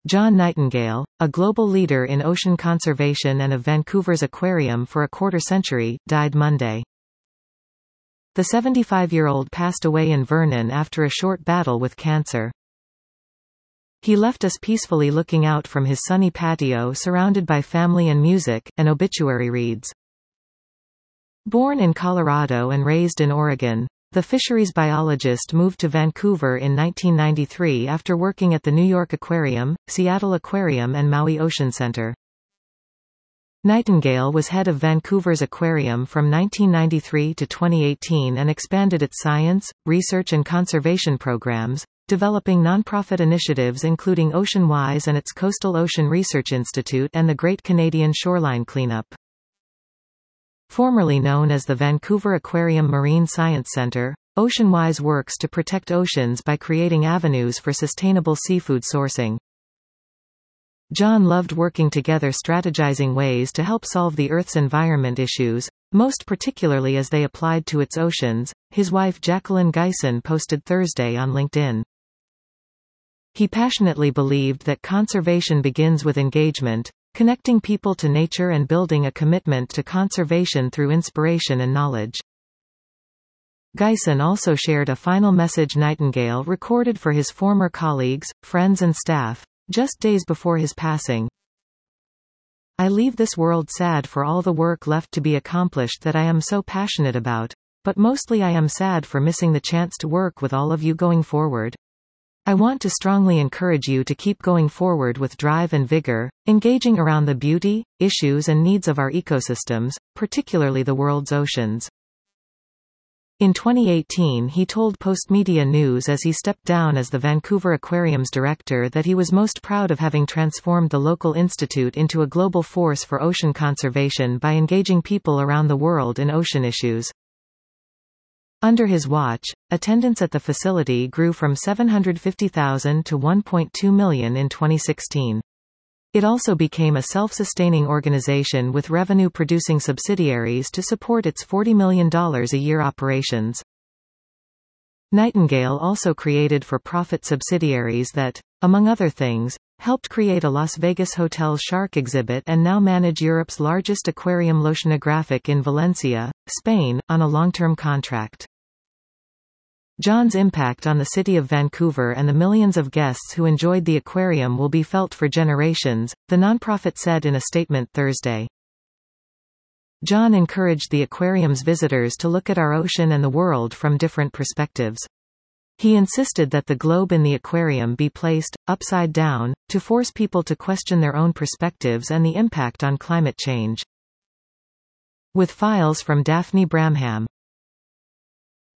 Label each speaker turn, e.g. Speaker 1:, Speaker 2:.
Speaker 1: John Nightingale, a global leader in ocean conservation and of Vancouver's aquarium for a quarter-century, died Monday. The 75-year-old passed away in Vernon after a short battle with cancer. He left us peacefully looking out from his sunny patio surrounded by family and music, an obituary reads. Born in Colorado and raised in Oregon, the fisheries biologist moved to Vancouver in 1993 after working at the New York Aquarium, Seattle Aquarium and Maui Ocean Center. Nightingale was head of Vancouver's aquarium from 1993 to 2018 and expanded its science, research and conservation programs, developing nonprofit initiatives including OceanWise and its Coastal Ocean Research Institute and the Great Canadian Shoreline Cleanup. Formerly known as the Vancouver Aquarium Marine Science Centre, OceanWise works to protect oceans by creating avenues for sustainable seafood sourcing. John loved working together strategizing ways to help solve the Earth's environment issues, most particularly as they applied to its oceans, his wife Jacqueline Geisen posted Thursday on LinkedIn. He passionately believed that conservation begins with engagement, connecting people to nature and building a commitment to conservation through inspiration and knowledge. Geisen also shared a final message Nightingale recorded for his former colleagues, friends and staff, just days before his passing. I leave this world sad for all the work left to be accomplished that I am so passionate about, but mostly I am sad for missing the chance to work with all of you going forward. I want to strongly encourage you to keep going forward with drive and vigor, engaging around the beauty, issues and needs of our ecosystems, particularly the world's oceans. In 2018 he told Postmedia News as he stepped down as the Vancouver Aquarium's director that he was most proud of having transformed the local institute into a global force for ocean conservation by engaging people around the world in ocean issues. Under his watch, attendance at the facility grew from 750,000 to 1.2 million in 2016. It also became a self-sustaining organization with revenue-producing subsidiaries to support its $40 million a year operations. Nightingale also created for-profit subsidiaries that, among other things, helped create a Las Vegas hotel shark exhibit and now manage Europe's largest aquarium oceanographic in Valencia, Spain, on a long-term contract. John's impact on the city of Vancouver and the millions of guests who enjoyed the aquarium will be felt for generations, the nonprofit said in a statement Thursday. John encouraged the aquarium's visitors to look at our ocean and the world from different perspectives. He insisted that the globe in the aquarium be placed upside down, to force people to question their own perspectives and the impact on climate change. With files from Daphne Bramham.